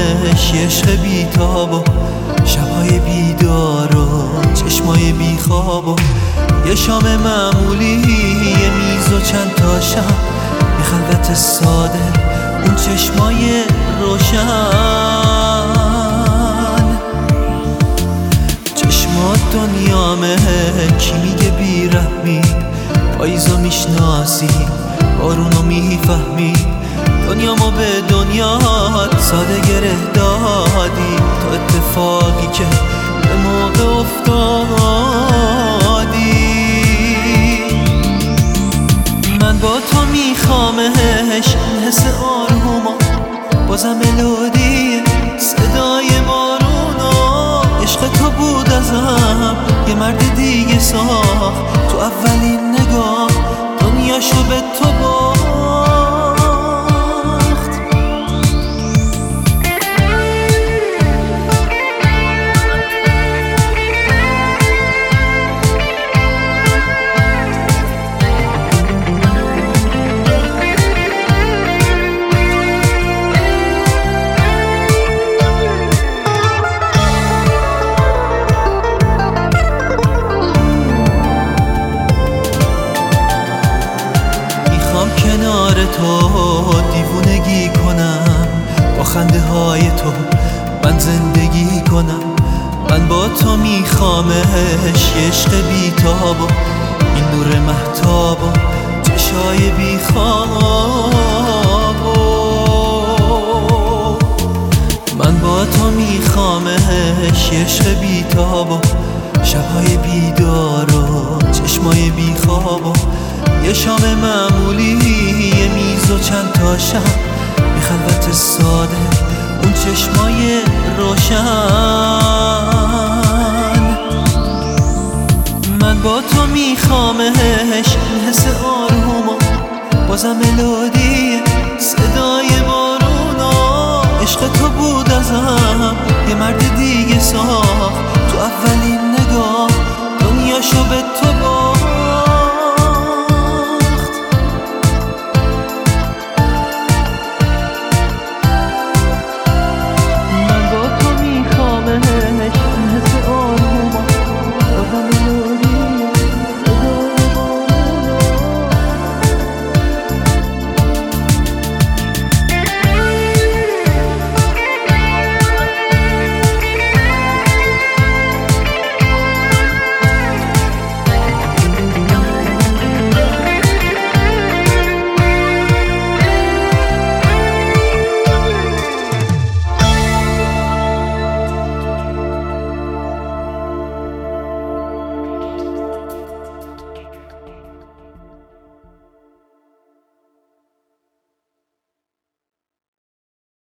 یه عشق بیتاب و شبهای بیدار و چشمای بیخواب و یه شام معمولی، یه میز و چند تا شب، یه خلوت ساده، اون چشمای روشن. چشمات دنیامه، کی میگه بیرحمی؟ پاییزو میشناسی، بارونو میفهمی، دنیامو به دنیات ساده گره دادی. تو اتفاقی که به موقع افتادی، من با تو میخوامش. این حس آروما بازم ملودی صدای بارونو، عشق تو بود ازم یه مرد دیگه ساخت. تو اولین نگاه دنیاشو به تو باخت. کنار تو دیوونگی کنم، با خنده های تو من زندگی کنم. من با تو میخوامش، یه عشق بیتاب و این نور مهتاب و چشای بیخواب و من با تو میخوامش، یه عشق بیتاب و شبهای بیدار و چشمای بیخواب و یه شام معمولی، یه میز و چند تا شب، یه خلوت ساده، اون چشمای روشن. من با تو میخوامش، این حس آروما بازم ملودی صدای بارونو، عشق تو بود ازم یه مرد دیگه ساخت. تو اولین نگاه دنیاشو به تو باخت.